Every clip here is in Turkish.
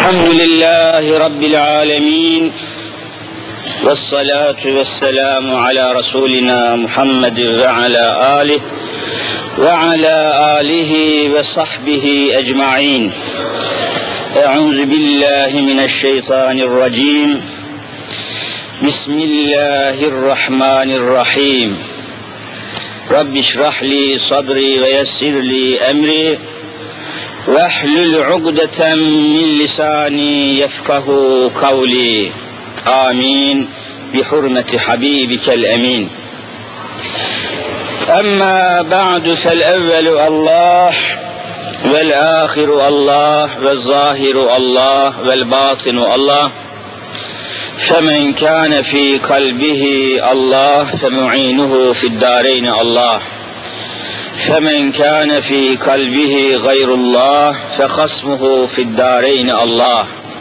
الحمد لله رب العالمين والصلاة والسلام على رسولنا محمد وعلى آله وصحبه أجمعين. أعوذ بالله من الشيطان الرجيم. بسم الله الرحمن الرحيم. رب اشرح لي صدري ويسر لي أمري واحلل عقدة من لساني يفقه قولي. آمين بحرمة حبيبك الأمين. أما بعد فالأول الله والآخر الله والظاهر الله والباطن الله، فمن كان في قلبه الله فمعينه في الدارين الله، فمن كان في قلبه غير الله فخصمه في الدارين الله.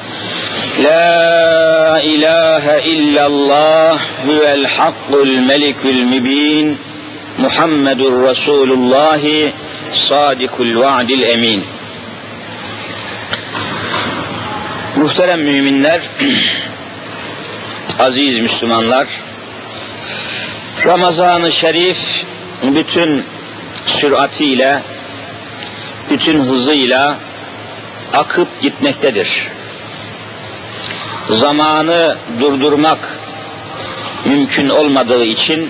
لا إله إلا الله هو الحق الملك المبين محمد رسول الله صادق الوعد الأمين. Muhterem müminler, aziz Müslümanlar, Ramazan-ı Şerif bütün süratiyle, bütün hızıyla akıp gitmektedir. Zamanı durdurmak mümkün olmadığı için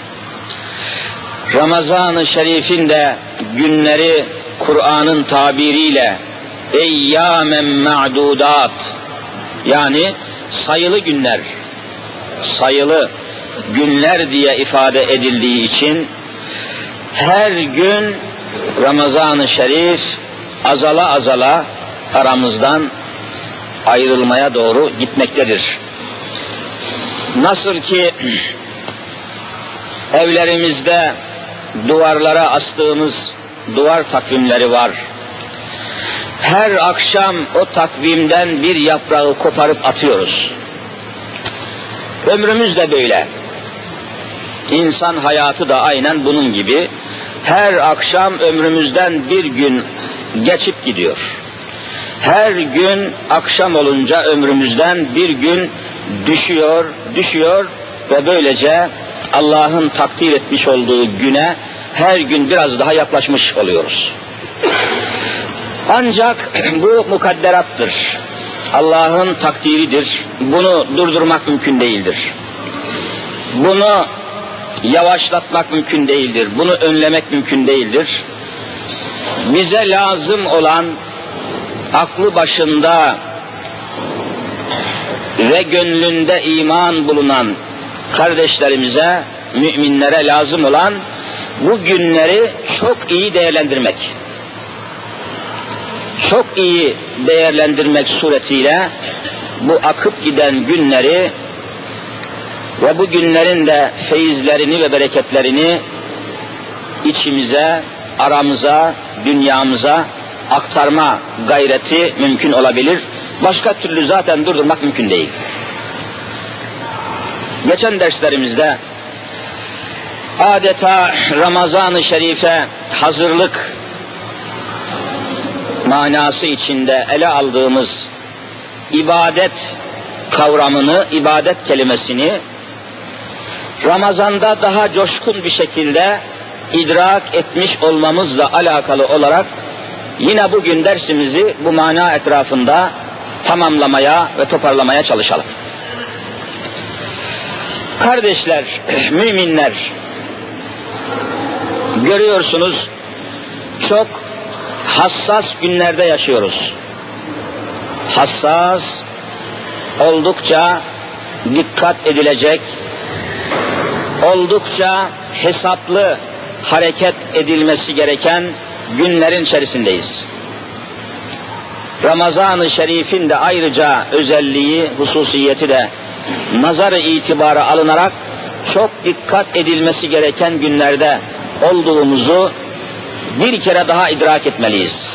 Ramazan-ı Şerif'in de günleri Kur'an'ın tabiriyle eyyâmen ma'dudat, yani sayılı günler, sayılı günler diye ifade edildiği için her gün Ramazan-ı Şerif azala azala aramızdan ayrılmaya doğru gitmektedir. Nasıl ki evlerimizde duvarlara astığımız duvar takvimleri var. Her akşam o takvimden bir yaprağı koparıp atıyoruz. Ömrümüz de böyle. İnsan hayatı da aynen bunun gibi. Her akşam ömrümüzden bir gün geçip gidiyor. Her gün akşam olunca ömrümüzden bir gün düşüyor ve böylece Allah'ın takdir etmiş olduğu güne her gün biraz daha yaklaşmış oluyoruz. Ancak bu mukadderattır. Allah'ın takdiridir. Bunu durdurmak mümkün değildir. Bunu yavaşlatmak mümkün değildir. Bunu önlemek mümkün değildir. Bize lazım olan aklı başında ve gönlünde iman bulunan kardeşlerimize, müminlere lazım olan bu günleri çok iyi değerlendirmek. Çok iyi değerlendirmek suretiyle bu akıp giden günleri ve bu günlerin de feyizlerini ve bereketlerini içimize, aramıza, dünyamıza aktarma gayreti mümkün olabilir. Başka türlü zaten durdurmak mümkün değil. Geçen derslerimizde adeta Ramazan-ı Şerif'e hazırlık manası içinde ele aldığımız ibadet kavramını, ibadet kelimesini Ramazan'da daha coşkun bir şekilde idrak etmiş olmamızla alakalı olarak yine bugün dersimizi bu mana etrafında tamamlamaya ve toparlamaya çalışalım. Kardeşler, müminler, görüyorsunuz çok hassas günlerde yaşıyoruz. Hassas, oldukça dikkat edilecek, oldukça hesaplı hareket edilmesi gereken günlerin içerisindeyiz. Ramazan-ı Şerif'in de ayrıca özelliği, hususiyeti de nazar-ı itibara alınarak çok dikkat edilmesi gereken günlerde olduğumuzu bir kere daha idrak etmeliyiz.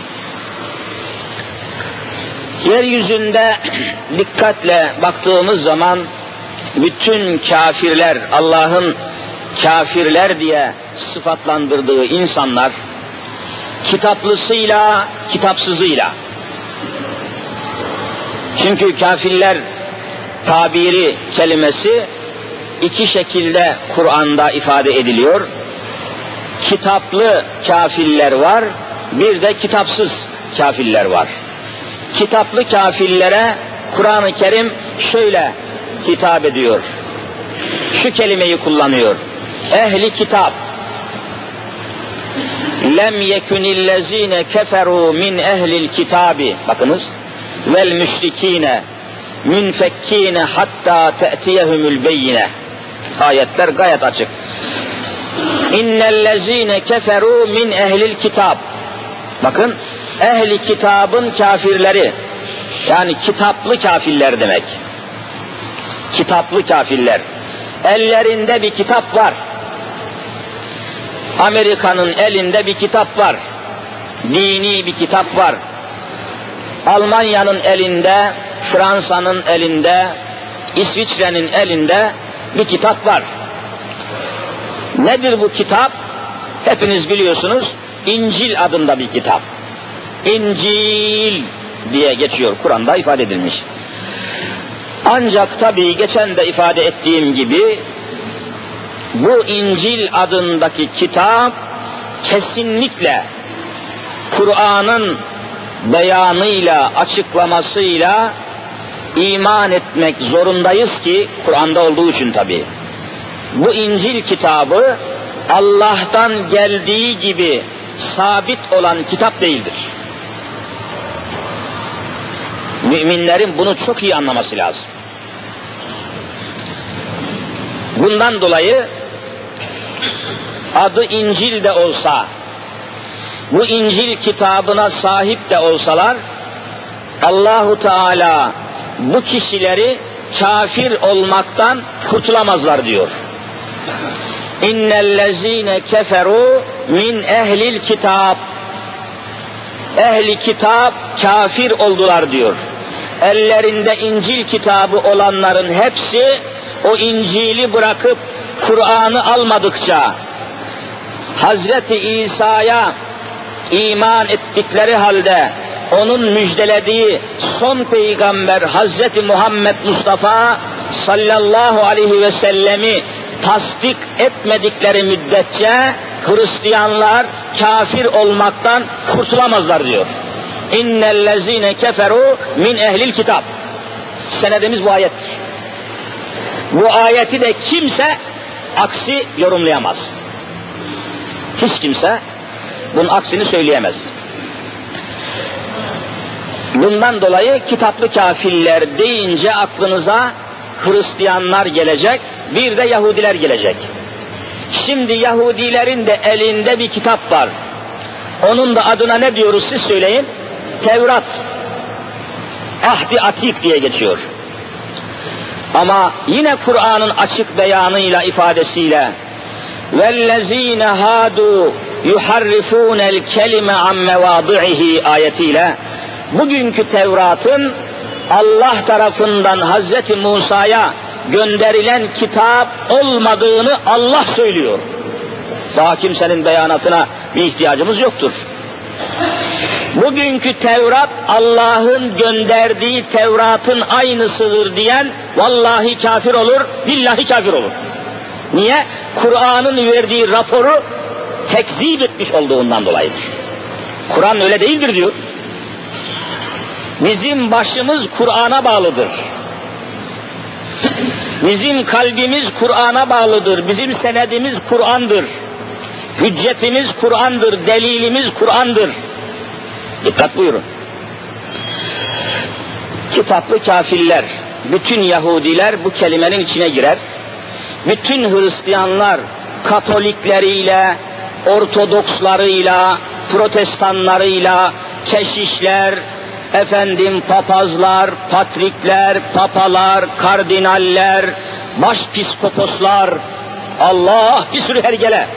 Yeryüzünde dikkatle baktığımız zaman bütün kafirler, Allah'ın kafirler diye sıfatlandırdığı insanlar, kitaplısıyla, kitapsızıyla, Çünkü kafirler tabiri kelimesi iki şekilde Kur'an'da ifade ediliyor. Kitaplı kafirler var, bir de kitapsız kafirler var. Kitaplı kafirlere Kur'an-ı Kerim şöyle hitap ediyor. Şu kelimeyi kullanıyor. Ehli kitap. Lem yekunillezine keferu min ehlil kitabi. Bakınız. Vel müşrikine münfekkine hatta te'tiyehumul beyine. Ayetler gayet açık. İnnellezine keferu min ehlil kitab. Bakın, ehli kitabın kafirleri, yani kitaplı kafirler demek. Kitaplı kafirler. Ellerinde bir kitap var. Amerika'nın elinde bir kitap var. Dini bir kitap var. Almanya'nın elinde, Fransa'nın elinde, İsviçre'nin elinde bir kitap var. Nedir bu kitap? Hepiniz biliyorsunuz, İncil adında bir kitap. İncil diye geçiyor, Kur'an'da ifade edilmiş. Ancak tabii geçen de ifade ettiğim gibi bu İncil adındaki kitap kesinlikle Kur'an'ın beyanıyla, açıklamasıyla iman etmek zorundayız ki, Kur'an'da olduğu için tabii. Bu İncil kitabı Allah'tan geldiği gibi sabit olan kitap değildir. Müminlerin bunu çok iyi anlaması lazım. Bundan dolayı adı İncil de olsa, bu İncil kitabına sahip de olsalar, Allahu Teala bu kişileri kafir olmaktan kurtulamazlar diyor. İnnellezine keferu min ehlil kitab. Ehli kitap kafir oldular diyor. Ellerinde İncil kitabı olanların hepsi o İncil'i bırakıp Kur'an'ı almadıkça, Hazreti İsa'ya iman ettikleri halde onun müjdelediği son peygamber Hazreti Muhammed Mustafa sallallahu aleyhi ve sellemi tasdik etmedikleri müddetçe Hristiyanlar kafir olmaktan kurtulamazlar diyor. İnnellezine keferu min ehlil kitap. Senedimiz bu ayettir. Bu ayeti de kimse aksi yorumlayamaz. Hiç kimse bunun aksini söyleyemez. Bundan dolayı kitaplı kafirler deyince aklınıza Hristiyanlar gelecek, bir de Yahudiler gelecek. Şimdi Yahudilerin de elinde bir kitap var. Onun da adına ne diyoruz siz söyleyin? Tevrat. Ahdi Atik diye geçiyor. Ama yine Kur'an'ın açık beyanıyla, ifadesiyle وَالَّذ۪ينَ هَادُوا يُحَرِّفُونَ الْكَلِمَ عَنْ مَوَاضِعِهِ ayetiyle bugünkü Tevrat'ın Allah tarafından Hazreti Musa'ya gönderilen kitap olmadığını Allah söylüyor. Daha kimsenin beyanatına bir ihtiyacımız yoktur. Bugünkü Tevrat Allah'ın gönderdiği Tevrat'ın aynısıdır diyen vallahi kafir olur, billahi kafir olur. Niye? Kur'an'ın verdiği raporu tekzip etmiş olduğundan dolayıdır. Kur'an öyle değildir diyor. Bizim başımız Kur'an'a bağlıdır. Bizim kalbimiz Kur'an'a bağlıdır. Bizim senedimiz Kur'an'dır. Hüccetimiz Kur'an'dır. Delilimiz Kur'an'dır. Dikkat buyurun. Kitaplı kafirler, bütün Yahudiler bu kelimenin içine girer. Bütün Hristiyanlar Katolikleriyle, Ortodokslarıyla, Protestanlarıyla, keşişler, papazlar, patrikler, papalar, kardinaller, başpiskoposlar, Allah bir sürü hergele.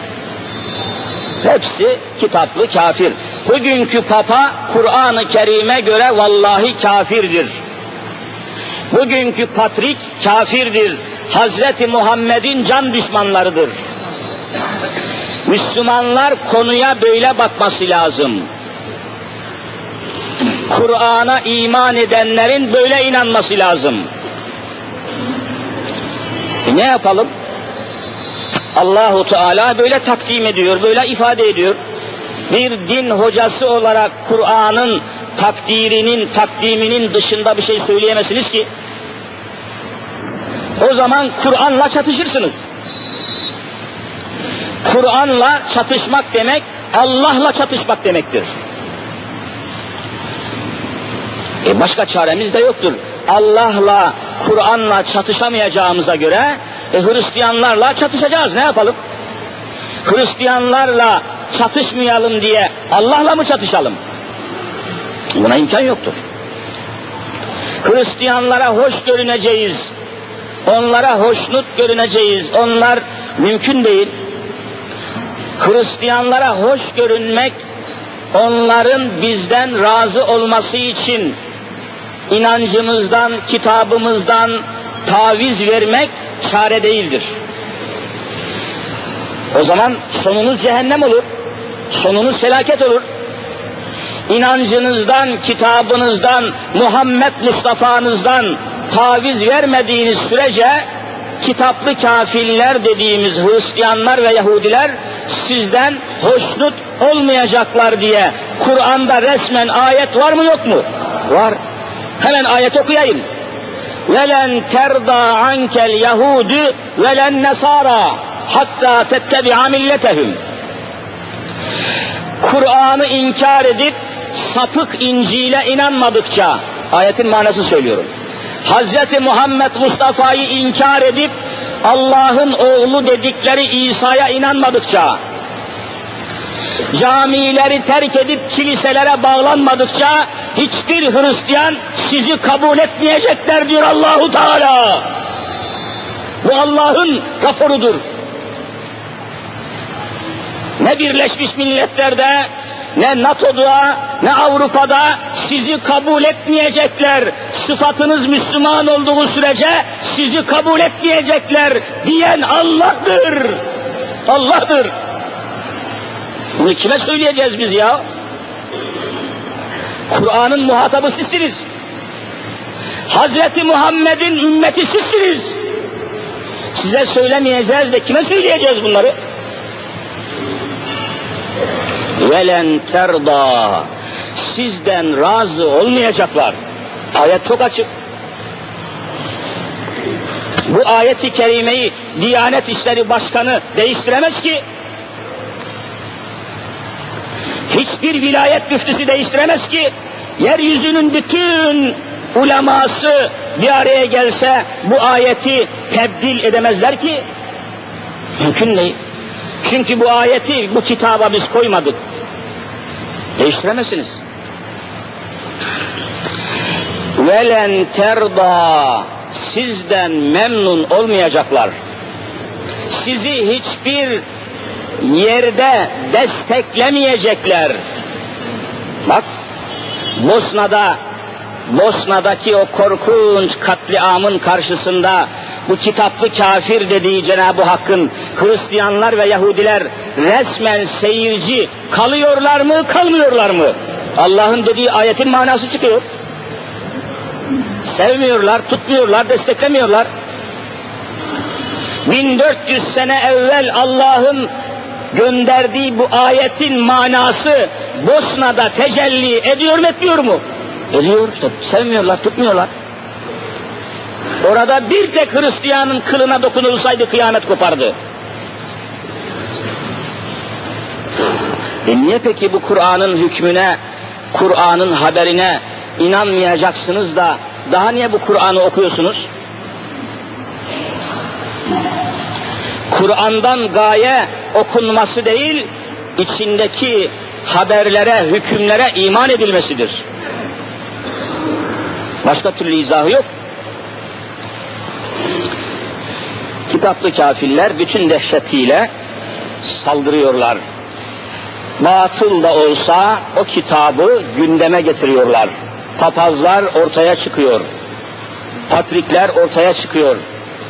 Hepsi kitaplı kafir. Bugünkü papa Kur'an-ı Kerim'e göre vallahi kafirdir. Bugünkü patrik kafirdir. Hazreti Muhammed'in can düşmanlarıdır. Müslümanlar konuya böyle bakması lazım. Kur'an'a iman edenlerin böyle inanması lazım. Ne yapalım? Allahu Teala böyle takdim ediyor, böyle ifade ediyor. Bir din hocası olarak Kur'an'ın takdirinin, takdiminin dışında bir şey söyleyemezsiniz ki. O zaman Kur'an'la çatışırsınız. Kur'an'la çatışmak demek, Allah'la çatışmak demektir. Başka çaremiz de yoktur. Allah'la, Kur'an'la çatışamayacağımıza göre Hristiyanlarla çatışacağız. Ne yapalım? Hristiyanlarla çatışmayalım diye Allah'la mı çatışalım? Buna imkan yoktur. Hristiyanlara hoş görüneceğiz, onlara hoşnut görüneceğiz. Onlar mümkün değil. Hristiyanlara hoş görünmek, onların bizden razı olması için inancımızdan, kitabımızdan taviz vermek çare değildir. O zaman sonunuz cehennem olur, sonunuz felaket olur. İnancınızdan, kitabınızdan, Muhammed Mustafa'nızdan taviz vermediğiniz sürece kitaplı kafirler dediğimiz Hristiyanlar ve Yahudiler sizden hoşnut olmayacaklar diye Kur'an'da resmen ayet var mı yok mu? Var. Hemen ayet okuyayım. وَلَنْ تَرْضَى عَنْكَ الْيَهُودُ وَلَنْ نَصَارَى حَتَّى تَتَّبِعَ مِلَّتَهُمْ. Kur'an'ı inkar edip sapık İncil'e inanmadıkça, ayetin manasını söylüyorum. Hz. Muhammed Mustafa'yı inkar edip Allah'ın oğlu dedikleri İsa'ya inanmadıkça, camileri terk edip kiliselere bağlanmadıkça hiçbir Hristiyan sizi kabul etmeyecekler diyor Allahu Teala. Bu Allah'ın raporudur. Ne Birleşmiş Milletler'de, ne NATO'da, ne Avrupa'da sizi kabul etmeyecekler. Sıfatınız Müslüman olduğu sürece sizi kabul etmeyecekler diyen Allah'tır. Allah'tır. Bunu kime söyleyeceğiz biz ya? Kur'an'ın muhatabı sizsiniz. Hazreti Muhammed'in ümmeti sizsiniz. Size söylemeyeceğiz de kime söyleyeceğiz bunları? وَلَنْ تَرْضَى Sizden razı olmayacaklar. Ayet çok açık. Bu ayeti kerimeyi Diyanet İşleri Başkanı değiştiremez ki. Hiçbir vilayet müftüsü değiştiremez ki. Yeryüzünün bütün uleması bir araya gelse bu ayeti tebdil edemezler ki. Mümkün değil. Çünkü bu ayeti bu kitaba biz koymadık. Değiştiremezsiniz. وَلَنْ تَرْضَى Sizden memnun olmayacaklar. Sizi hiçbir yerde desteklemeyecekler. Bak, Bosna'daki o korkunç katliamın karşısında bu kitaplı kafir dediği Cenab-ı Hakk'ın Hristiyanlar ve Yahudiler resmen seyirci kalıyorlar mı, kalmıyorlar mı? Allah'ın dediği ayetin manası çıkıyor. Sevmiyorlar, tutmuyorlar, desteklemiyorlar. 1400 sene evvel Allah'ın gönderdiği bu ayetin manası Bosna'da tecelli ediyor mu, etmiyor mu? Ediyor. Sevmiyorlar, tutmuyorlar. Orada bir tek Hristiyanın kılına dokunulsaydı kıyamet kopardı. Niye peki bu Kur'an'ın hükmüne, Kur'an'ın haberine inanmayacaksınız da daha niye bu Kur'an'ı okuyorsunuz? Kur'an'dan gaye okunması değil, içindeki haberlere, hükümlere iman edilmesidir. Başka türlü izahı yok. Kitaplı kafirler bütün dehşetiyle saldırıyorlar. Batıl da olsa o kitabı gündeme getiriyorlar. Papazlar ortaya çıkıyor. Patrikler ortaya çıkıyor.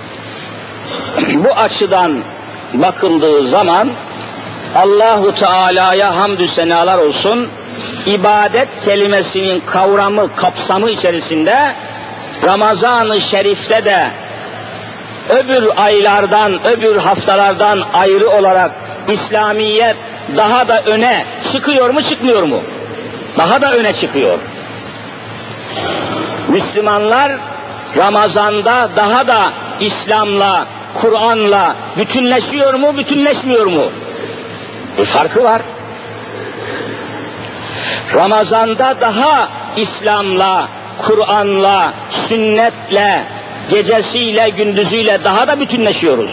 Bu açıdan bakıldığı zaman Allahu Teala'ya hamdü senalar olsun. ibadet kelimesinin kavramı, kapsamı içerisinde Ramazan-ı Şerif'te de öbür aylardan, öbür haftalardan ayrı olarak İslamiyet daha da öne çıkıyor mu, çıkmıyor mu? Daha da öne çıkıyor. Müslümanlar Ramazan'da daha da İslam'la, Kur'an'la bütünleşiyor mu, bütünleşmiyor mu? Bir farkı var. Ramazan'da daha İslam'la, Kur'an'la, sünnetle, gecesiyle, gündüzüyle daha da bütünleşiyoruz.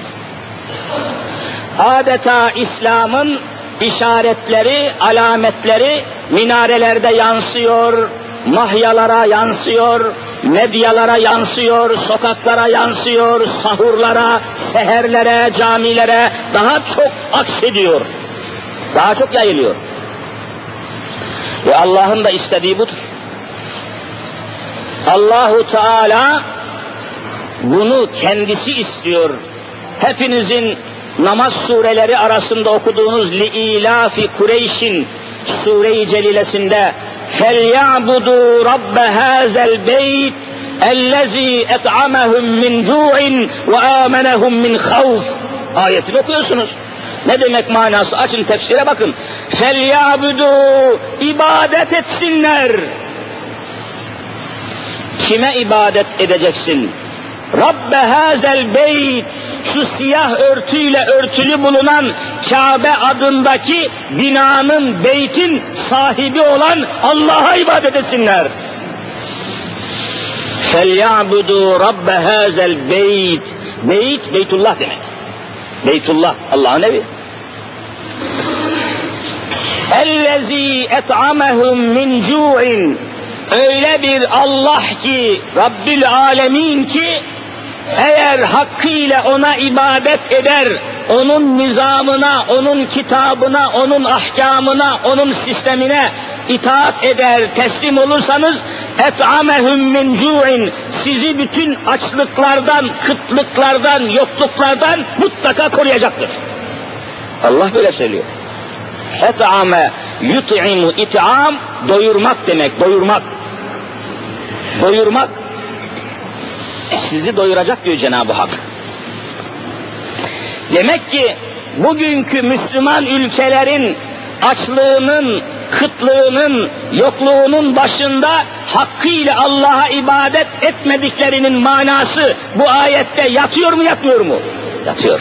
Adeta İslam'ın işaretleri, alametleri minarelerde yansıyor, mahyalara yansıyor, medyalara yansıyor, sokaklara yansıyor, sahurlara, seherlere, camilere daha çok aksediyor. Daha çok yayılıyor. Ve Allah'ın da istediği budur. Allahu Teala bunu kendisi istiyor. Hepinizin namaz sureleri arasında okuduğunuz Li-İlafi Kureyş'in Sure-i Celilesinde فَلْيَعْبُدُوا رَبَّ هَذَا الْبَيْتِ اَلَّذ۪ي اَطْعَمَهُمْ مِنْ جُوعٍ وَآمَنَهُمْ مِنْ خَوْفٍ ayetini okuyorsunuz. Ne demek manası? Açın tefsire bakın. فَلْيَعْبُدُوا ibadet etsinler. Kime ibadet edeceksin? Rabbe hazel beyt, şu siyah örtüyle örtülü bulunan Kabe adındaki binanın, beytin sahibi olan Allah'a ibadet etsinler. فَلْيَعْبُدُوا رَبَّ هَذَا الْبَيْتِ Beyt, Beytullah demek. Beytullah, Allah'ın evi. اَلَّذ۪ي اَطْعَمَهُمْ مِنْ جُوعٍ Öyle bir Allah ki, Rabbül Alemin ki, eğer hakkıyla ona ibadet eder, onun nizamına, onun kitabına, onun ahkamına, onun sistemine itaat eder, teslim olursanız et'amehum min cu'in sizi bütün açlıklardan, kıtlıklardan, yokluklardan mutlaka koruyacaktır. Allah böyle söylüyor. Et'ame yut'imu it'am doyurmak demek, doyurmak. Doyurmak. Sizi doyuracak diyor Cenab-ı Hak. Demek ki bugünkü Müslüman ülkelerin açlığının, kıtlığının, yokluğunun başında hakkıyla Allah'a ibadet etmediklerinin manası bu ayette yatıyor mu, yatmıyor mu? Yatıyor.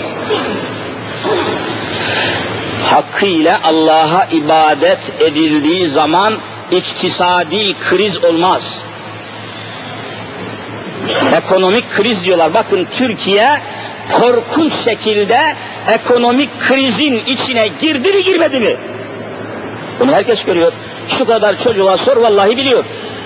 Hakkıyla Allah'a ibadet edildiği zaman iktisadi kriz olmaz. Ekonomik kriz diyorlar. Bakın Türkiye korkunç şekilde ekonomik krizin içine girdi mi girmedi mi? Bunu herkes görüyor. Şu kadar çocuğa sor vallahi biliyor.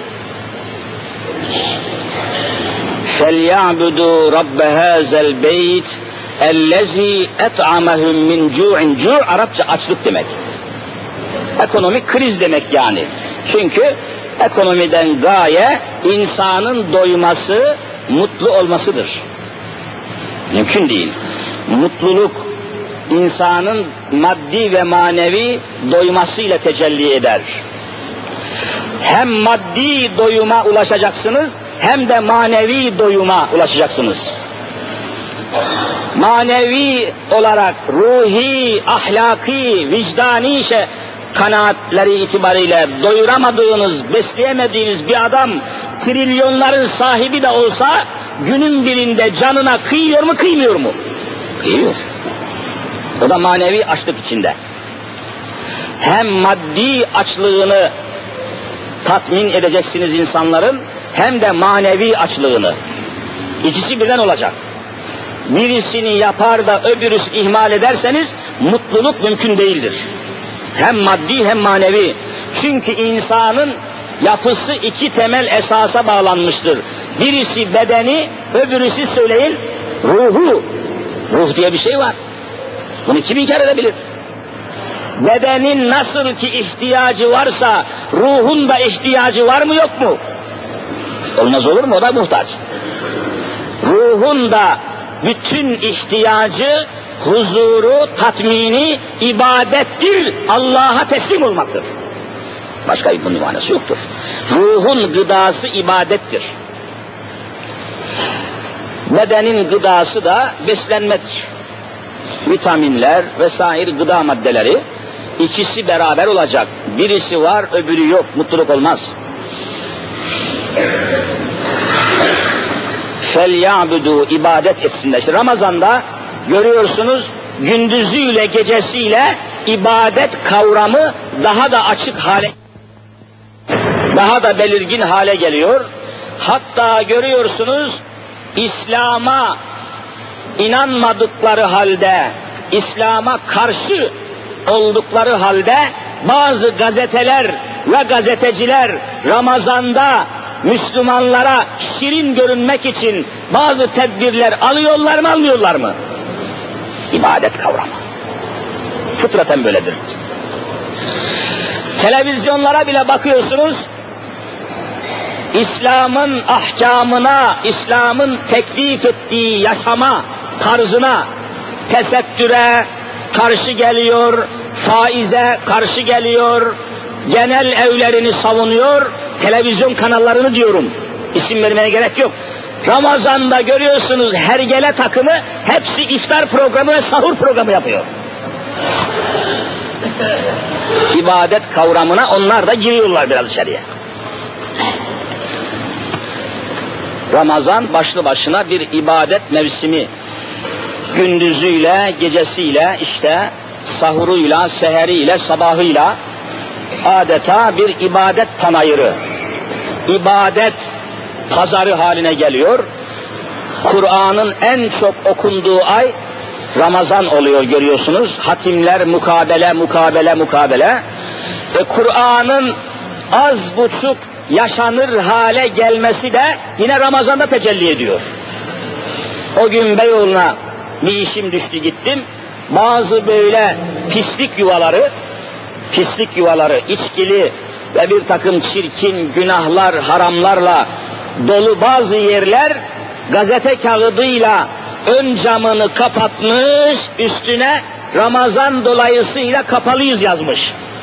فَلْيَعْبُدُوا رَبَّ هَذَا الْبَيْتِ اَلَّذ۪ي اَطْعَمَهُمْ مِنْ جُوعٍ Cu' Arapça açlık demek. Ekonomik kriz demek yani. Çünkü ekonomiden gaye insanın doyması, mutlu olmasıdır. Mümkün değil. Mutluluk insanın maddi ve manevi doymasıyla tecelli eder. Hem maddi doyuma ulaşacaksınız hem de manevi doyuma ulaşacaksınız. Manevi olarak ruhi, ahlaki, vicdani kanaatleri itibariyle doyuramadığınız, besleyemediğiniz bir adam trilyonların sahibi de olsa günün birinde canına kıyıyor mu, kıymıyor mu? Kıyıyor. O da manevi açlık içinde. Hem maddi açlığını tatmin edeceksiniz insanların, hem de manevi açlığını. İkisi birden olacak. Birisini yapar da öbürüsünü ihmal ederseniz mutluluk mümkün değildir. Hem maddi hem manevi. Çünkü insanın yapısı iki temel esasa bağlanmıştır. Birisi bedeni, öbürüsü söyleyin ruhu. Ruh diye bir şey var. Bunu kim inkar edebilir? Bedenin nasıl ki ihtiyacı varsa ruhun da ihtiyacı var mı yok mu? Olmaz olur mu? O da muhtaç. Ruhun da bütün ihtiyacı, huzuru, tatmini ibadettir, Allah'a teslim olmaktır. Başka bir bunun manası yoktur. Ruhun gıdası ibadettir. Bedenin gıdası da beslenmedir. Vitaminler vesaire gıda maddeleri ikisi beraber olacak. Birisi var, öbürü yok. Mutluluk olmaz. فَلْيَعْبُدُوا ibadet etsinler. İşte Ramazan'da görüyorsunuz gündüzüyle gecesiyle ibadet kavramı daha da açık hale, daha da belirgin hale geliyor. Hatta görüyorsunuz İslam'a inanmadıkları halde, İslam'a karşı oldukları halde bazı gazeteler ve gazeteciler Ramazan'da Müslümanlara şirin görünmek için bazı tedbirler alıyorlar mı, almıyorlar mı? İbadet kavramı. Fıtraten böyledir. Televizyonlara bile bakıyorsunuz, İslam'ın ahkamına, İslam'ın teklif ettiği yaşama tarzına, tesettüre karşı geliyor, faize karşı geliyor, genel evlerini savunuyor, televizyon kanallarını diyorum, isim vermeye gerek yok. Ramazan'da görüyorsunuz hergele takımı hepsi iftar programı ve sahur programı yapıyor. İbadet kavramına onlar da giriyorlar biraz içeriye. Ramazan başlı başına bir ibadet mevsimi. Gündüzüyle, gecesiyle, işte sahuruyla, seheriyle, sabahıyla adeta bir ibadet panayırı, ibadet pazarı haline geliyor. Kur'an'ın en çok okunduğu ay Ramazan oluyor görüyorsunuz. Hatimler mukabele. Kur'an'ın az buçuk yaşanır hale gelmesi de yine Ramazan'da tecelli ediyor. O gün Beyoğlu'na bir işim düştü gittim. Bazı böyle pislik yuvaları, içkili ve bir takım çirkin günahlar, haramlarla dolu bazı yerler gazete kağıdıyla ön camını kapatmış, üstüne Ramazan dolayısıyla kapalıyız yazmış.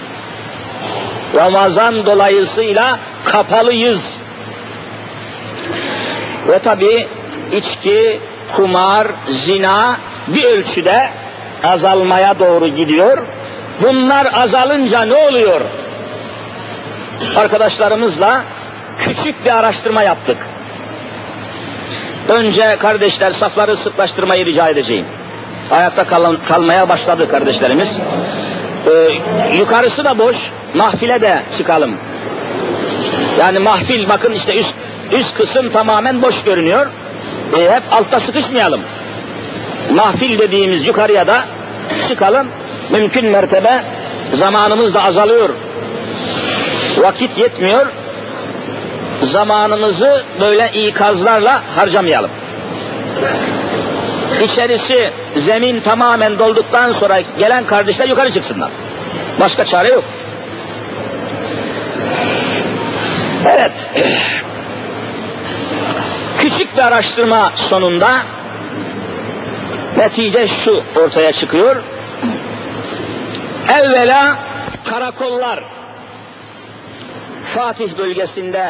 Ramazan dolayısıyla kapalıyız. Ve tabi içki, kumar, zina bir ölçüde azalmaya doğru gidiyor. Bunlar azalınca ne oluyor? Arkadaşlarımızla küçük bir araştırma yaptık. Önce kardeşler safları sıklaştırmayı rica edeceğim. Ayakta kalmaya başladı kardeşlerimiz. Yukarısı da boş, mahfile de çıkalım. Yani mahfil bakın işte üst kısım tamamen boş görünüyor. Hep altta sıkışmayalım. Mahfil dediğimiz yukarıya da çıkalım. Mümkün mertebe zamanımız da azalıyor. Vakit yetmiyor. Zamanımızı böyle ikazlarla harcamayalım. İçerisi zemin tamamen dolduktan sonra gelen kardeşler yukarı çıksınlar. Başka çare yok. Evet. Küçük bir araştırma sonunda netice şu ortaya çıkıyor. Evvela karakollar, Fatih bölgesinde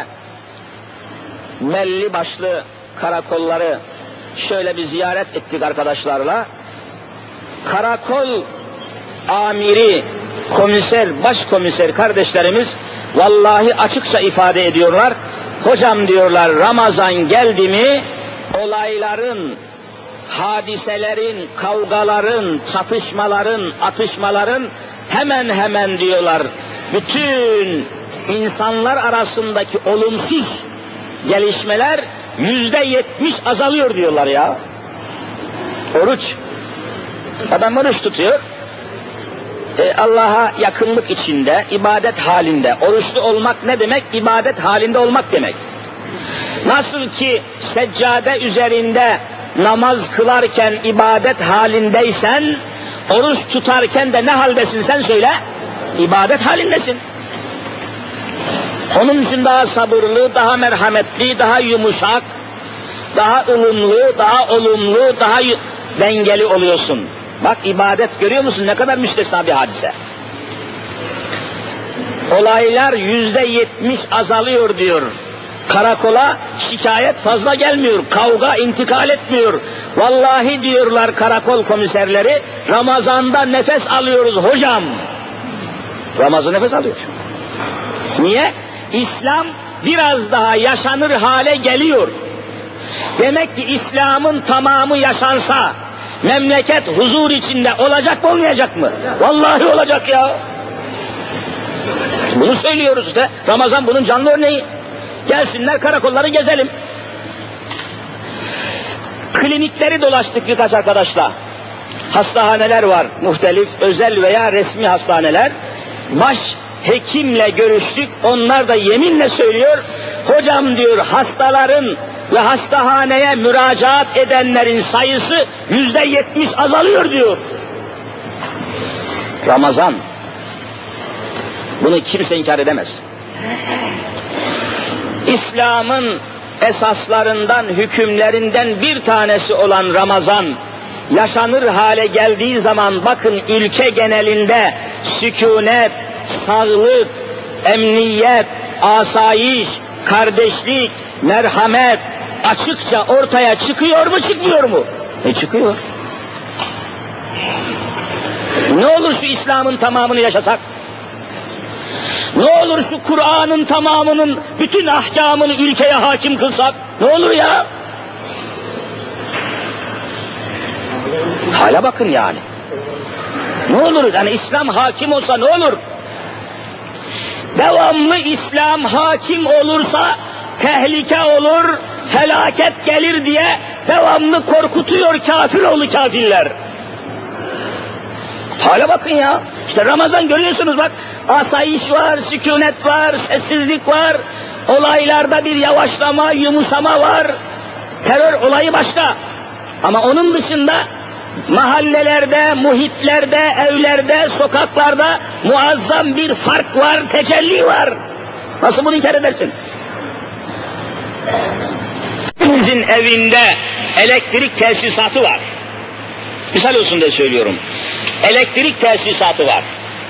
belli başlı karakolları şöyle bir ziyaret ettik arkadaşlarla. Karakol amiri, komiser, başkomiser kardeşlerimiz vallahi açıkça ifade ediyorlar. Hocam diyorlar, Ramazan geldi mi olayların, hadiselerin, kavgaların, çatışmaların, atışmaların hemen diyorlar bütün insanlar arasındaki olumsuz gelişmeler %70 azalıyor diyorlar ya. Oruç. Adam oruç tutuyor. Allah'a yakınlık içinde, ibadet halinde. Oruçlu olmak ne demek? İbadet halinde olmak demek. Nasıl ki seccade üzerinde namaz kılarken ibadet halindeysen, oruç tutarken de ne haldesin sen söyle? İbadet halindesin. Onun için daha sabırlı, daha merhametli, daha yumuşak, daha ılımlı, daha olumlu, daha dengeli oluyorsun. Bak ibadet görüyor musun? Ne kadar müstesna bir hadise. Olaylar %70 azalıyor diyor. Karakola şikayet fazla gelmiyor, kavga intikal etmiyor. Vallahi diyorlar karakol komiserleri, Ramazan'da nefes alıyoruz hocam. Ramazan nefes alıyor. Niye? İslam biraz daha yaşanır hale geliyor. Demek ki İslam'ın tamamı yaşansa, memleket huzur içinde olacak mı olmayacak mı? Vallahi olacak ya. Bunu söylüyoruz işte. Ramazan bunun canlı örneği. Gelsinler karakolları gezelim. Klinikleri dolaştık birkaç arkadaşla. Hastahaneler var muhtelif, özel veya resmi hastaneler. Baş hekimle görüştük, onlar da yeminle söylüyor, hocam diyor hastaların ve hastahaneye müracaat edenlerin sayısı %70 azalıyor diyor. Ramazan. Bunu kimse inkar edemez. İslam'ın esaslarından, hükümlerinden bir tanesi olan Ramazan, yaşanır hale geldiği zaman bakın ülke genelinde sükunet, sağlık, emniyet, asayiş, kardeşlik, merhamet açıkça ortaya çıkıyor mu çıkmıyor mu? Çıkıyor. Ne olur şu İslam'ın tamamını yaşasak? Ne olur şu Kur'an'ın tamamının bütün ahkamını ülkeye hakim kılsak? Ne olur ya? Hala bakın yani. Ne olur yani İslam hakim olsa ne olur? Devamlı İslam hakim olursa tehlike olur, felaket gelir diye devamlı korkutuyor kafiroğlu kafirler. Hala bakın ya. İşte Ramazan görüyorsunuz bak. Asayiş var, sükunet var, sessizlik var. Olaylarda bir yavaşlama, yumuşama var. Terör olayı başka. Ama onun dışında mahallelerde, muhitlerde, evlerde, sokaklarda muazzam bir fark var, tecelli var. Nasıl bunu inkar edersin? Hepimizin evinde elektrik tesisatı var. Misal olsun diye söylüyorum. Elektrik tesisatı var.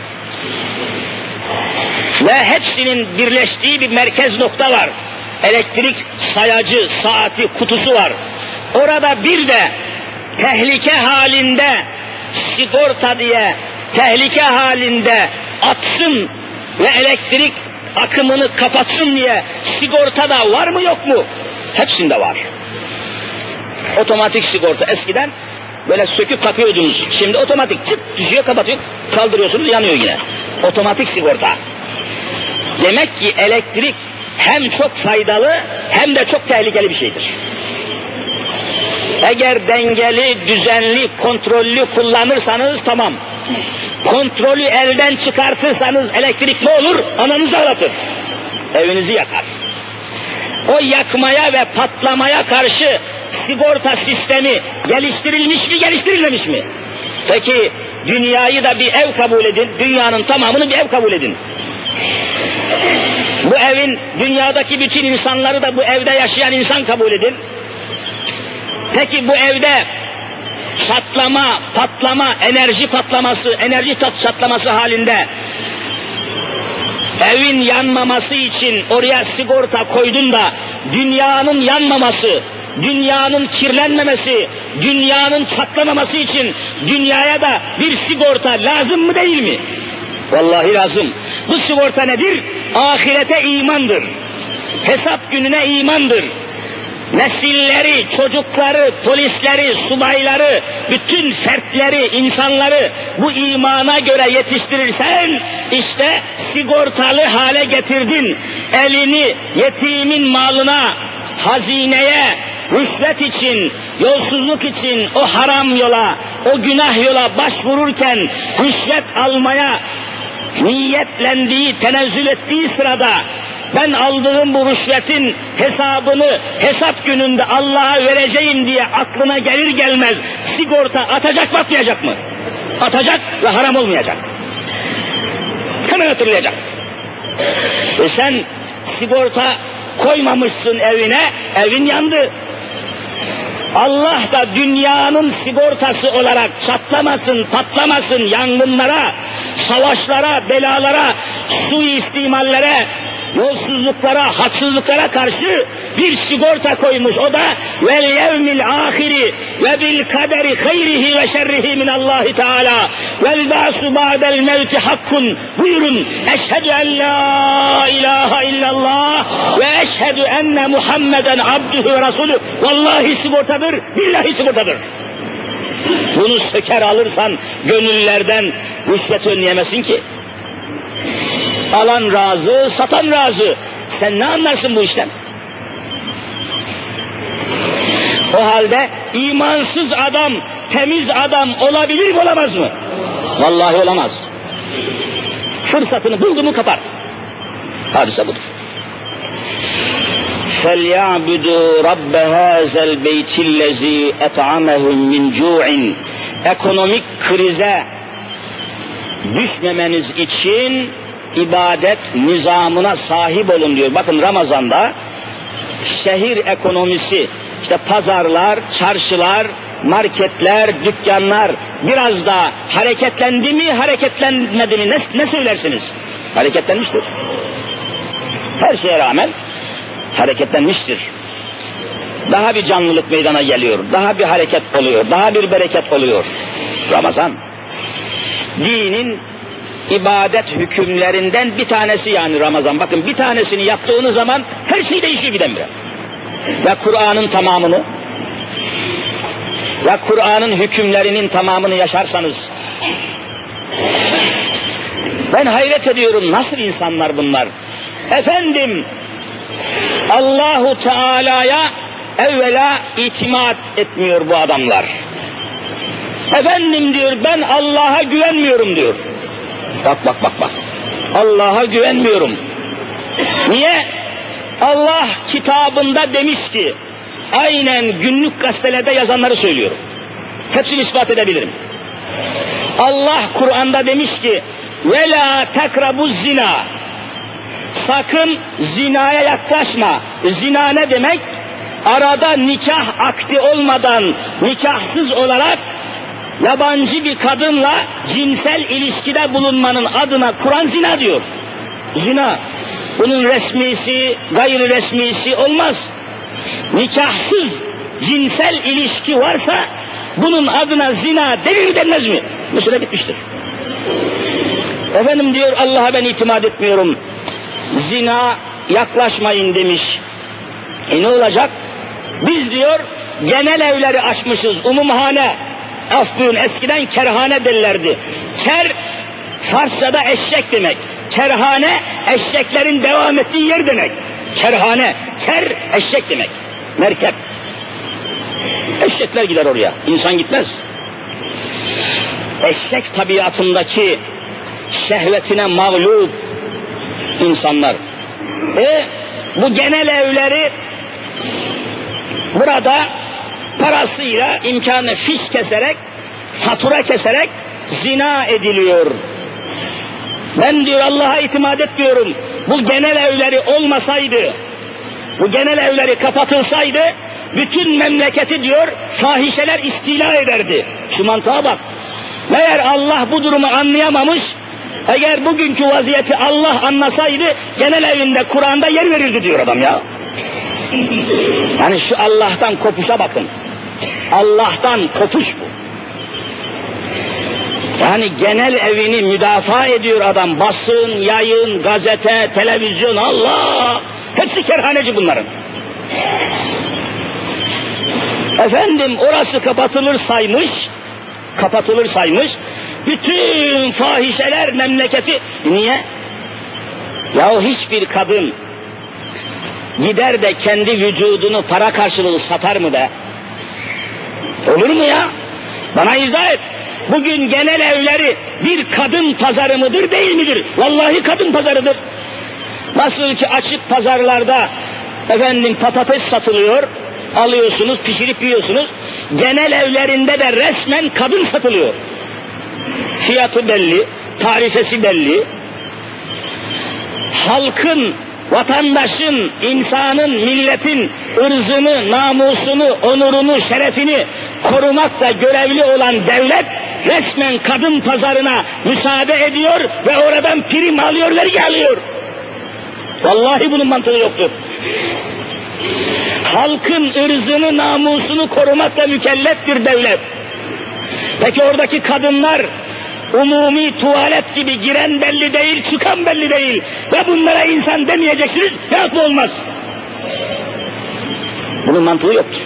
Ve hepsinin birleştiği bir merkez nokta var. Elektrik sayacı, saati, kutusu var. Orada bir de tehlike halinde sigorta diye tehlike halinde atsın ve elektrik akımını kapatsın diye sigorta da var mı yok mu? Hepsinde var. Otomatik sigorta eskiden böyle söküp takıyordunuz. Şimdi otomatik çıt düşüyor kapatıyor kaldırıyorsunuz yanıyor yine. Otomatik sigorta. Demek ki elektrik hem çok faydalı hem de çok tehlikeli bir şeydir. Eğer dengeli, düzenli, kontrollü kullanırsanız tamam. Kontrolü elden çıkartırsanız elektrik ne olur? Ananızı ağlatır. Evinizi yakar. O yakmaya ve patlamaya karşı sigorta sistemi geliştirilmiş mi, geliştirilmemiş mi? Peki dünyayı da bir ev kabul edin, dünyanın tamamını bir ev kabul edin. Bu evin, dünyadaki bütün insanları da bu evde yaşayan insan kabul edin. Peki bu evde çatlama, patlama, enerji patlaması, enerji çatlaması halinde evin yanmaması için oraya sigorta koydun da dünyanın yanmaması, dünyanın kirlenmemesi, dünyanın çatlamaması için dünyaya da bir sigorta lazım mı değil mi? Vallahi lazım. Bu sigorta nedir? Ahirete imandır. Hesap gününe imandır. Nesilleri, çocukları, polisleri, subayları, bütün fertleri, insanları bu imana göre yetiştirirsen, işte sigortalı hale getirdin. Elini yetimin malına, hazineye, rüşvet için, yolsuzluk için o haram yola, o günah yola başvururken rüşvet almaya niyetlendiği, tenezzül ettiği sırada ben aldığım bu rüşvetin hesabını hesap gününde Allah'a vereceğim diye aklına gelir gelmez sigorta atacak mı atmayacak mı? Atacak ve haram olmayacak. Hemen hatırlayacak. Sen sigorta koymamışsın evine, evin yandı. Allah da dünyanın sigortası olarak çatlamasın, patlamasın, yangınlara, savaşlara, belalara suistimallere, yolsuzluklara, haksızlıklara karşı bir sigorta koymuş. O da vel yevmil ahiri ve bil kaderi hayrihi ve şerrihi minallahi teala vel ba'su ba'del mevti hakkun. Buyurun. Eşhedü en la ilahe illallah ve eşhedü enne Muhammeden abdühü ve rasulü. Vallahi sigortadır, billahi sigortadır. Bunu söker alırsan gönüllerden rüşvet önleyemesin ki. Alan razı, satan razı. Sen ne anlarsın bu işten? O halde imansız adam, temiz adam olabilir mi, olamaz mı? Vallahi olamaz. Fırsatını buldu mu kapar. Hadise budur. فَلْيَعْبُدُوا رَبَّ هَذَا الْبَيْتِ الَّذ۪ي اَطْعَمَهُمْ مِنْ جُوعٍ. Ekonomik krize düşmemeniz için ibadet nizamına sahip olun diyor. Bakın Ramazan'da şehir ekonomisi, işte pazarlar, çarşılar, marketler, dükkanlar biraz da hareketlendi mi, hareketlenmedi mi ne söylersiniz? Hareketlenmiştir. Her şeye rağmen hareketlenmiştir. Daha bir canlılık meydana geliyor, daha bir hareket oluyor, daha bir bereket oluyor. Ramazan, dinin ibadet hükümlerinden bir tanesi yani Ramazan. Bakın bir tanesini yaptığınız zaman her şey değişiyor birdenbire. Ve Kur'an'ın tamamını ve Kur'an'ın hükümlerinin tamamını yaşarsanız, ben hayret ediyorum, nasıl insanlar bunlar? Efendim, Allahu Teala'ya evvela itimat etmiyor bu adamlar. Efendim diyor, ben Allah'a güvenmiyorum diyor. Bak. Allah'a güvenmiyorum. Niye? Allah kitabında demiş ki, aynen günlük gazetelerde yazanları söylüyorum. Hepsini ispat edebilirim. Allah Kur'an'da demiş ki, وَلَا تَقْرَبُوا zina. Sakın zinaya yaklaşma. Zina ne demek? Arada nikah akdi olmadan, nikahsız olarak yabancı bir kadınla cinsel ilişkide bulunmanın adına Kur'an zina diyor. Zina. Bunun resmisi, gayri resmisi olmaz. Nikahsız cinsel ilişki varsa bunun adına zina denir denmez mi? Mesele bitmiştir. Efendim diyor, Allah'a ben itimat etmiyorum. Zina yaklaşmayın demiş. Ne olacak? Biz diyor genel evleri açmışız, umumhane. Af buyurun, eskiden kerhane derlerdi. Ker, Farsçada eşek demek. Kerhane, eşeklerin devam ettiği yer demek. Kerhane, ker, eşek demek. Merkep. Eşekler gider oraya, insan gitmez. Eşek tabiatındaki şehvetine mağlup insanlar. Bu genel evleri burada parasıyla, imkanı fiş keserek, fatura keserek zina ediliyor. Ben diyor Allah'a itimat etmiyorum. Bu genel evleri olmasaydı, bu genel evleri kapatılsaydı, bütün memleketi diyor fahişeler istila ederdi. Şu mantığa bak. Meğer Allah bu durumu anlayamamış, eğer bugünkü vaziyeti Allah anlasaydı, genel evinde Kur'an'da yer verirdi diyor adam ya. Yani şu Allah'tan kopuşa bakın. Allah'tan kopuş bu. Yani genel evini müdafaa ediyor adam. Basın, yayın, gazete, televizyon, Allah! Hepsi kerhaneci bunların. Efendim orası kapatılır saymış, bütün fahişeler memleketi. Niye? Yahu hiçbir kadın gider de kendi vücudunu para karşılığı satar mı be? Olur mu ya? Bana izah et. Bugün genel evleri bir kadın pazarı mıdır, değil midir? Vallahi kadın pazarıdır. Nasıl ki açık pazarlarda efendim patates satılıyor, alıyorsunuz, pişirip yiyorsunuz. Genel evlerinde de resmen kadın satılıyor. Fiyatı belli, tarifesi belli. Halkın, vatandaşın, insanın, milletin ırzını, namusunu, onurunu, şerefini korumakla görevli olan devlet resmen kadın pazarına müsaade ediyor ve oradan prim alıyor, vergi alıyor. Vallahi bunun mantığı yoktur. Halkın ırzını, namusunu korumakla mükelleftir devlet. Peki oradaki kadınlar umumi tuvalet gibi giren belli değil, çıkan belli değil. Ve bunlara insan demeyeceksiniz, yapma olmaz. Bunun mantığı yoktur.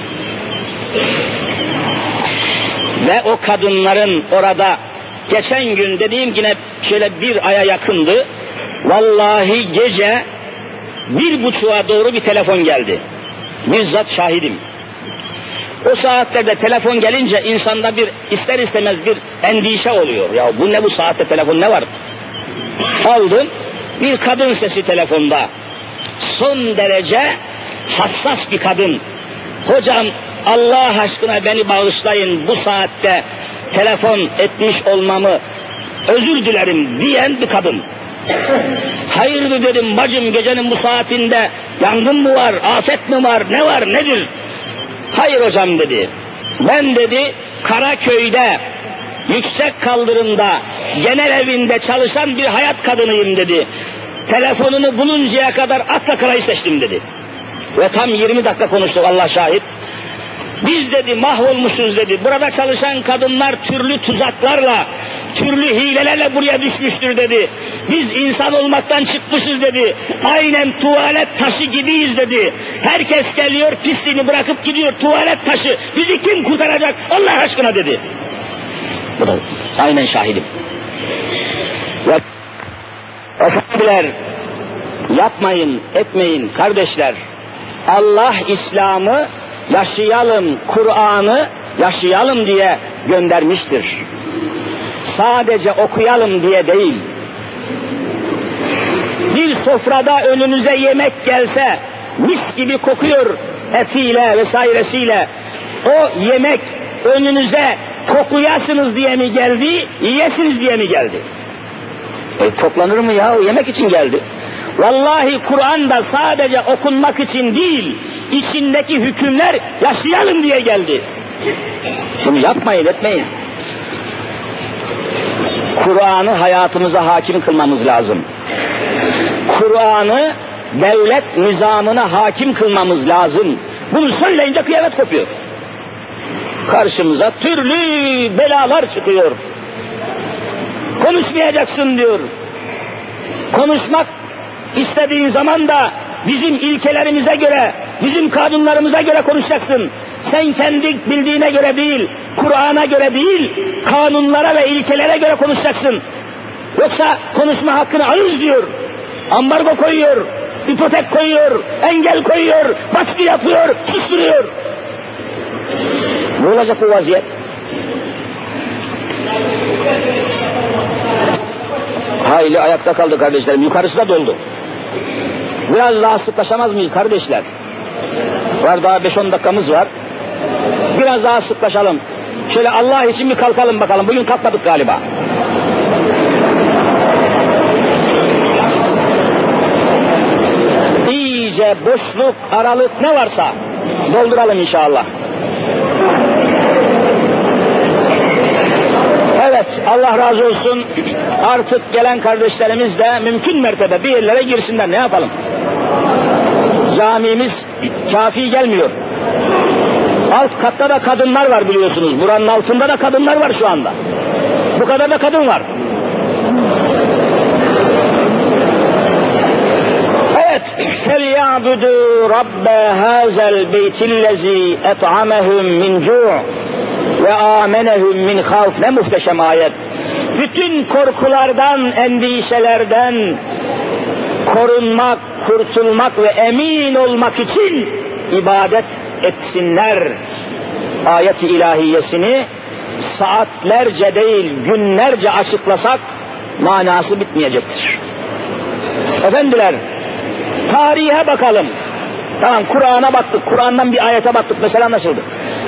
Ve o kadınların orada, geçen gün dediğim yine şöyle bir aya yakındı, vallahi gece 1:30'a doğru bir telefon geldi. Bizzat şahidim. O saatlerde telefon gelince insanda bir ister istemez bir endişe oluyor. Ya bu ne, bu saatte telefon ne var? Aldım, bir kadın sesi telefonda. Son derece hassas bir kadın. Hocam Allah aşkına beni bağışlayın, bu saatte telefon etmiş olmamı özür dilerim diyen bir kadın. Hayırdır dedim bacım, gecenin bu saatinde yangın mı var, afet mi var, ne var, nedir? Hayır hocam dedi. Ben dedi Karaköy'de yüksek kaldırımda genel evinde çalışan bir hayat kadınıyım dedi. Telefonunu buluncaya kadar Attakara'yı seçtim dedi. Ve tam 20 dakika konuştuk, Allah şahit. Biz dedi mahvolmuşuz dedi. Burada çalışan kadınlar türlü tuzaklarla, türlü hilelerle buraya düşmüştür dedi. Biz insan olmaktan çıkmışız dedi. Aynen tuvalet taşı gibiyiz dedi. Herkes geliyor, pisliğini bırakıp gidiyor, tuvalet taşı. Bizi kim kurtaracak Allah aşkına dedi. Bu da aynen şahidim. Ve efendiler, yapmayın, etmeyin kardeşler. Allah İslam'ı yaşayalım, Kur'an'ı yaşayalım diye göndermiştir. Sadece okuyalım diye değil. Bir sofrada önünüze yemek gelse, mis gibi kokuyor etiyle vesairesiyle. O yemek önünüze kokuyasınız diye mi geldi, yiyesiniz diye mi geldi? Koklanır mı ya? O yemek için geldi. Vallahi Kur'an da sadece okunmak için değil, içindeki hükümler yaşayalım diye geldi. Bunu yapmayın, etmeyin. Kur'an'ı hayatımıza hakim kılmamız lazım. Kur'an'ı devlet nizamına hakim kılmamız lazım. Bunu söyleyince kıyamet kopuyor. Karşımıza türlü belalar çıkıyor. Konuşmayacaksın diyor. Konuşmak istediğin zaman da bizim ilkelerimize göre, bizim kanunlarımıza göre konuşacaksın. Sen kendi bildiğine göre değil, Kur'an'a göre değil, kanunlara ve ilkelere göre konuşacaksın. Yoksa konuşma hakkını alırız diyor. Ambargo koyuyor, ipotek koyuyor, engel koyuyor, baskı yapıyor, susturuyor. Ne olacak bu vaziyet? Hayli ayakta kaldı kardeşlerim, yukarısı da doldu. Biraz daha sıklaşamaz mıyız kardeşler? Var, daha 5-10 dakikamız var. Biraz daha sıklaşalım. Şöyle Allah için bir kalkalım bakalım. Bugün kalkmadık galiba. İyice boşluk, aralık ne varsa dolduralım inşallah. Evet, Allah razı olsun. Artık gelen kardeşlerimiz de mümkün mertebe bir yerlere girsinler. Ne yapalım? Camimiz kafi gelmiyor. Alt katta da kadınlar var biliyorsunuz. Buranın altında da kadınlar var şu anda. Bu kadar da kadın var. Evet. فَلْيَعْبُدُوا رَبَّ هَذَا الْبَيْتِ الَّذ۪ي اَطْعَمَهُمْ مِنْ جُوعٍ وَآمَنَهُمْ مِنْ خَوْفٍ. Ne muhteşem ayet. Bütün korkulardan, endişelerden korunmak, kurtulmak ve emin olmak için ibadet etsinler. Ayet-i ilahiyesini saatlerce değil, günlerce açıklasak manası bitmeyecektir. Efendiler, tarihe bakalım. Tamam, Kur'an'a baktık, Kur'an'dan bir ayete baktık, mesela anlaşıldı.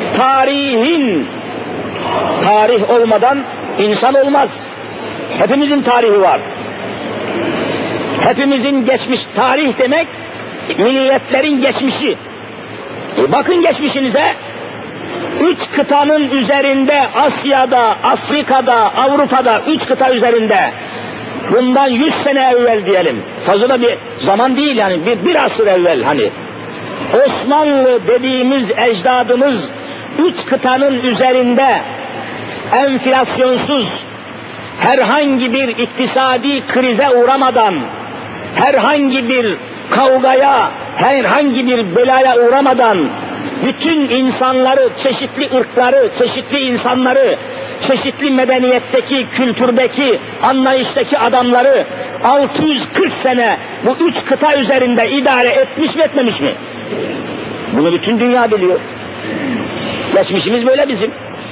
Tarih olmadan insan olmaz. Hepimizin tarihi var. Hepimizin geçmiş, tarih demek milletlerin geçmişi. Bakın geçmişinize, 3 kıtanın üzerinde, Asya'da, Afrika'da, Avrupa'da 3 kıta üzerinde, bundan 100 sene evvel diyelim, fazla da bir zaman değil yani, bir asır evvel hani, Osmanlı dediğimiz ecdadımız 3 kıtanın üzerinde enflasyonsuz, herhangi bir iktisadi krize uğramadan, herhangi bir kavgaya, herhangi bir belaya uğramadan, bütün insanları, çeşitli ırkları, çeşitli insanları, çeşitli medeniyetteki, kültürdeki, anlayıştaki adamları 640 sene bu 3 kıta üzerinde idare etmiş mi etmemiş mi? Bunu bütün dünya biliyor. Geçmişimiz böyle bizim.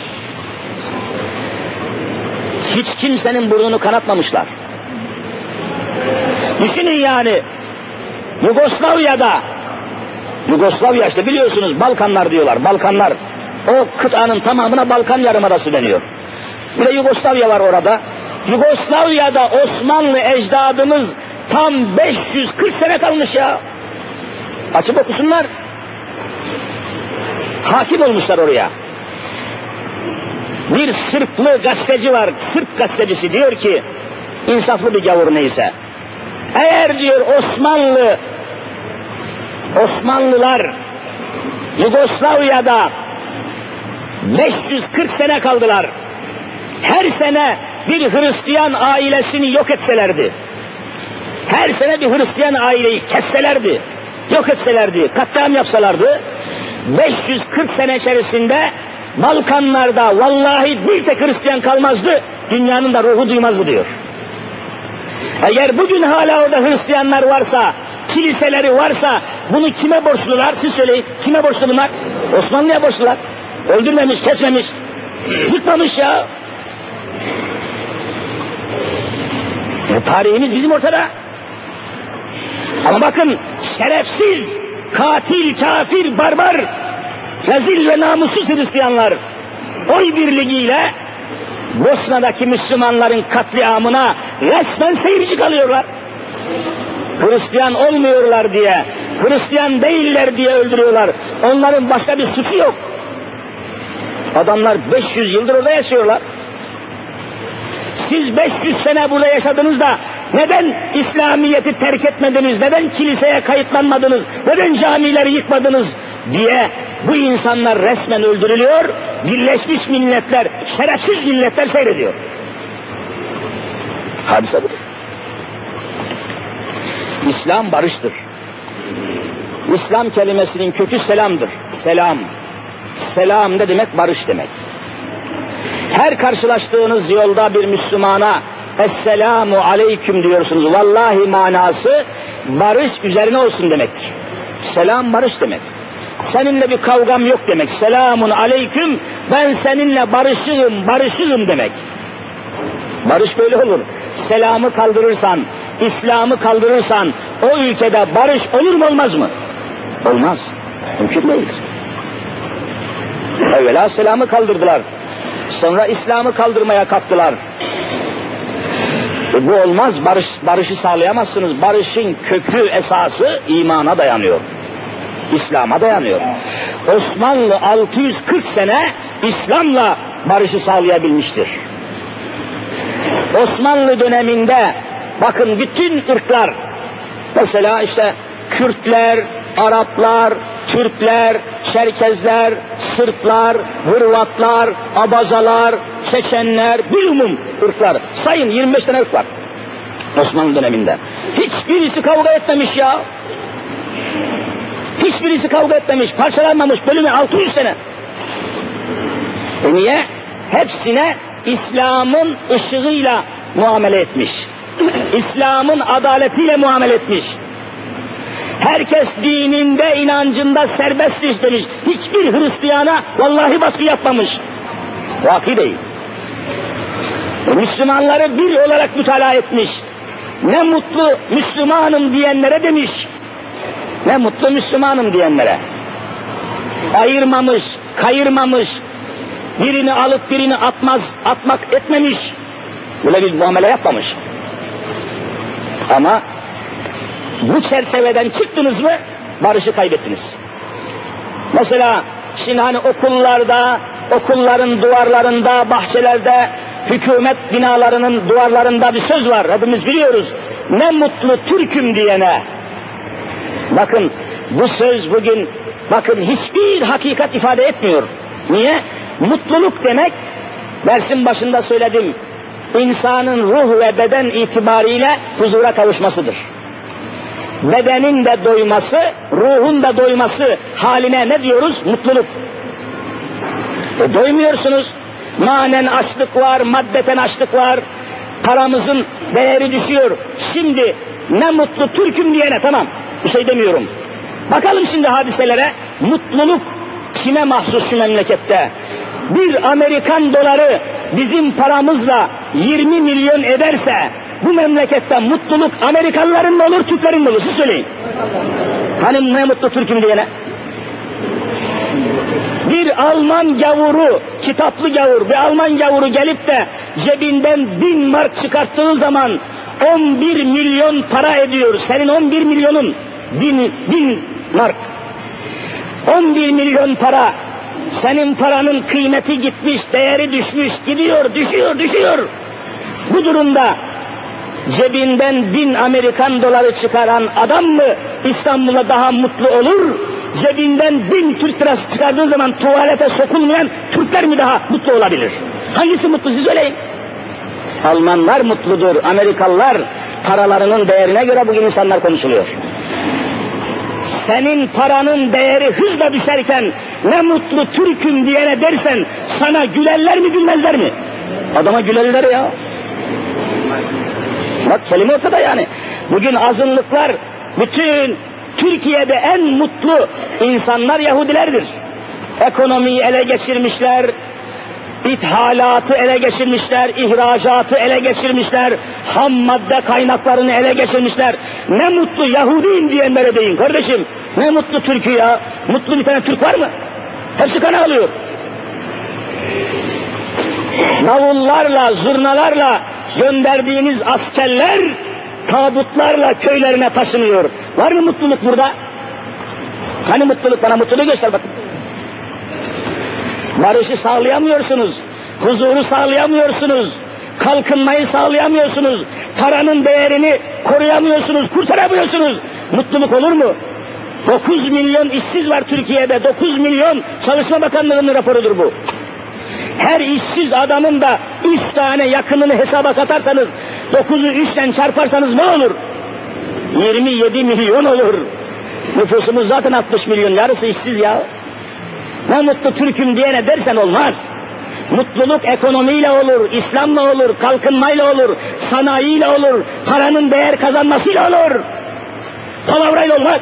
Hiç kimsenin burnunu kanatmamışlar. Düşünün yani, Yugoslavya işte biliyorsunuz, Balkanlar diyorlar, Balkanlar. O kıtanın tamamına Balkan Yarımadası deniyor. Bir de Yugoslavya var orada. Yugoslavya'da Osmanlı ecdadımız tam 540 sene kalmış ya. Açıp okusunlar. Hakim olmuşlar oraya. Bir Sırplı gazeteci var, Sırp gazetecisi, diyor ki, insaflı bir gavur neyse, eğer diyor Osmanlılar Yugoslavya'da 540 sene kaldılar, her sene bir Hristiyan ailesini yok etselerdi, her sene bir Hristiyan aileyi kesselerdi, yok etselerdi, katliam yapsalardı, 540 sene içerisinde Balkanlarda vallahi bir tek Hristiyan kalmazdı, dünyanın da ruhu duymazdı diyor. Eğer bugün hala orada Hristiyanlar varsa, kiliseleri varsa, bunu kime borçlular? Siz söyleyin, kime borçlu bunlar? Osmanlı'ya borçlular. Öldürmemiş, kesmemiş, yıkmamış ya. Tarihimiz bizim ortada. Ama bakın, şerefsiz, katil, kafir, barbar, rezil ve namussuz Hristiyanlar oy birliğiyle Bosna'daki Müslümanların katliamına resmen seyirci kalıyorlar. Hristiyan olmuyorlar diye, Hristiyan değiller diye öldürüyorlar. Onların başka bir suçu yok. Adamlar 500 yıldır orada yaşıyorlar. Siz 500 sene burada yaşadınız da neden İslamiyet'i terk etmediniz, neden kiliseye kayıtlanmadınız, neden camileri yıkmadınız diye bu insanlar resmen öldürülüyor, Birleşmiş Milletler, şerefsiz milletler seyrediyor. Hadise budur. İslam barıştır. İslam kelimesinin kökü selamdır. Selam. Selam ne demek? Barış demek. Her karşılaştığınız yolda bir Müslümana Esselamu Aleyküm diyorsunuz. Vallahi manası barış üzerine olsun demektir. Selam barış demek. Seninle bir kavgam yok demek. Selamun Aleyküm, ben seninle barışığım demek. Barış böyle olur. Selamı kaldırırsan, İslam'ı kaldırırsan o ülkede barış olur mu olmaz mı? Olmaz. Mümkün değildir. Evvela selamı kaldırdılar. Sonra İslam'ı kaldırmaya kalktılar. Bu olmaz, barışı sağlayamazsınız. Barışın kökü, esası imana dayanıyor. İslam'a dayanıyor. Osmanlı 640 sene İslam'la barışı sağlayabilmiştir. Osmanlı döneminde bakın bütün ırklar, mesela işte Kürtler, Araplar, Türkler, Çerkezler, Sırplar, Hırvatlar, Abazalar, Çeçenler, bilumum ırklar. Sayın 25 tane ırk var Osmanlı döneminde. Hiçbirisi kavga etmemiş ya. Hiçbirisi kavga etmemiş, parçalanmamış, bölümü 600 sene. Niye? Hepsine İslam'ın ışığıyla muamele etmiş. İslam'ın adaletiyle muamele etmiş. Herkes dininde, inancında serbest demiş. Hiçbir Hristiyana vallahi baskı yapmamış. Vaki değil. Müslümanları bir olarak mütalaa etmiş. Ne mutlu Müslümanım diyenlere demiş. Ne mutlu Müslümanım diyenlere. Ayırmamış, kayırmamış, birini alıp birini atmak etmemiş. Böyle bir muamele yapmamış. Ama bu çerçeveden çıktınız mı barışı kaybettiniz. Mesela Şimdi hani okullarda, okulların duvarlarında, bahçelerde, hükümet binalarının duvarlarında bir söz var. Hepimiz biliyoruz. Ne mutlu Türk'üm diyene. Bakın bu söz bugün hiçbir hakikat ifade etmiyor. Niye? Mutluluk demek, dersin başında söyledim, insanın ruh ve beden itibariyle huzura kavuşmasıdır. Bedenin de doyması, ruhun da doyması haline ne diyoruz? Mutluluk. Doymuyorsunuz. Manen açlık var, maddeten açlık var. Paramızın değeri düşüyor. Şimdi ne mutlu Türk'üm diyene, tamam, bir şey demiyorum. Bakalım şimdi hadiselere. Mutluluk kime mahsus şu memlekette? Bir Amerikan doları bizim paramızla 20 milyon ederse bu memlekette mutluluk Amerikalıların mı olur, Türklerin mi olur? Siz söyleyin. Hani ne mutlu Türk'üm diyene? Bir Alman gavuru, kitaplı gavur, bir Alman gavuru gelip de cebinden 1000 mark çıkarttığı zaman 11 milyon para ediyor. Senin 11 milyonun 1000 mark. 11 milyon para. Senin paranın kıymeti gitmiş, değeri düşmüş, gidiyor, düşüyor. Bu durumda cebinden 1000 Amerikan doları çıkaran adam mı İstanbul'a daha mutlu olur? Cebinden 1000 Türk lirası çıkardığı zaman tuvalete sokulmayan Türkler mi daha mutlu olabilir? Hangisi mutlu, siz söyleyin. Almanlar mutludur, Amerikalılar, paralarının değerine göre bugün insanlar konuşuluyor. Senin paranın değeri hızla düşerken ne mutlu Türk'üm diyene dersen sana gülerler mi gülmezler mi? Adama gülerler ya. Bak kelime ortada yani. Bugün azınlıklar, bütün Türkiye'de en mutlu insanlar Yahudilerdir. Ekonomiyi ele geçirmişler, ithalatı ele geçirmişler, ihracatı ele geçirmişler, ham madde kaynaklarını ele geçirmişler. Ne mutlu Yahudiyim diyenlere deyin kardeşim. Ne mutlu Türk'ü ya. Mutlu bir tane Türk var mı? Hepsi kana alıyor. Davullarla, zurnalarla gönderdiğiniz askerler tabutlarla köylerine taşınıyor. Var mı mutluluk burada? Hani mutluluk, bana mutluluğu göster bakın. Barışı sağlayamıyorsunuz, huzuru sağlayamıyorsunuz, kalkınmayı sağlayamıyorsunuz, paranın değerini koruyamıyorsunuz, kurtaramıyorsunuz. Mutluluk olur mu? 9 milyon işsiz var Türkiye'de, 9 milyon, Çalışma Bakanlığı'nın raporudur bu. Her işsiz adamın da 3 tane yakınını hesaba katarsanız, 9'u 3'ten çarparsanız ne olur? 27 milyon olur. Nüfusumuz zaten 60 milyon, yarısı işsiz ya. Ne mutlu Türk'üm diyene dersen olmaz. Mutluluk ekonomiyle olur, İslam'la olur, kalkınmayla olur, sanayiyle olur, paranın değer kazanmasıyla olur. Palavrayla olmaz.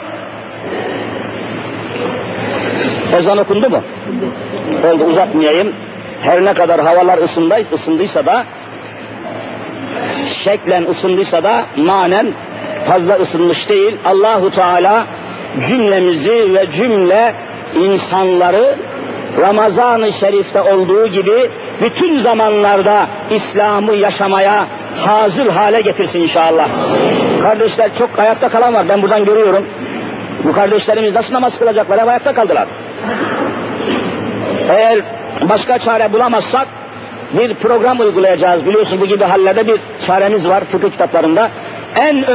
Ezan okundu mu? Oldu, uzatmayayım. Her ne kadar havalar ısındıysa da, şeklen ısındıysa da manen fazla ısınmış değil. Allahu Teala cümlemizi ve cümle insanları Ramazan-ı Şerif'te olduğu gibi bütün zamanlarda İslam'ı yaşamaya hazır hale getirsin inşallah. Kardeşler, çok ayakta kalan var, ben buradan görüyorum. Bu kardeşlerimiz nasıl namaz kılacaklar, hep ayakta kaldılar. Eğer başka çare bulamazsak bir program uygulayacağız. Biliyorsun bu gibi hallerde bir çaremiz var fıkıh kitaplarında. En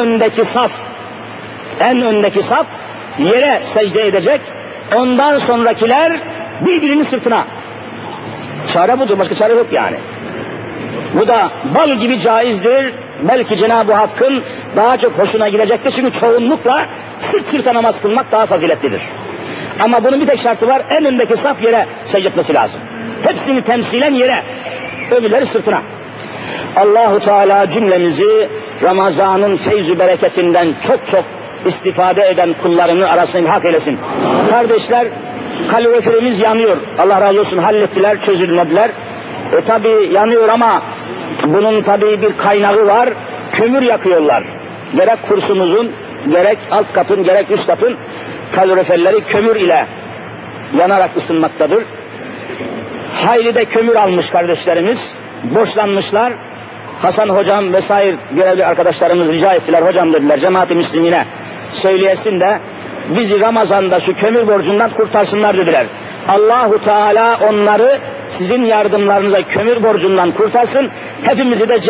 öndeki saf yere secde edecek. Ondan sonrakiler birbirinin sırtına. Çare budur, başka çare yok yani. Bu da bal gibi caizdir. Belki Cenab-ı Hakk'ın daha çok hoşuna gidecektir. Çünkü çoğunlukla sırt sırta namaz kılmak daha faziletlidir. Ama bunun bir tek şartı var, en öndeki saf yere secde etmesi lazım. Hepsini temsilen yere, öbürleri sırtına. Allahu Teala cümlemizi Ramazan'ın feyz-ü bereketinden çok istifade eden kullarını arasına hak eylesin. Kardeşler, kaloriferimiz yanıyor. Allah razı olsun, hallettiler, çözülmediler. Tabi yanıyor ama bunun tabi bir kaynağı var. Kömür yakıyorlar. Gerek kursumuzun, gerek alt katın, gerek üst katın kaloriferleri kömür ile yanarak ısınmaktadır. Hayli de kömür almış kardeşlerimiz, borçlanmışlar. Hasan hocam vesaire görevli arkadaşlarımız rica ettiler, hocam dediler, cemaat-i müslimine söyleyesin de bizi Ramazan'da şu kömür borcundan kurtarsınlar dediler. Allahu Teala onları sizin yardımlarınıza kömür borcundan kurtarsın. Hepimizi de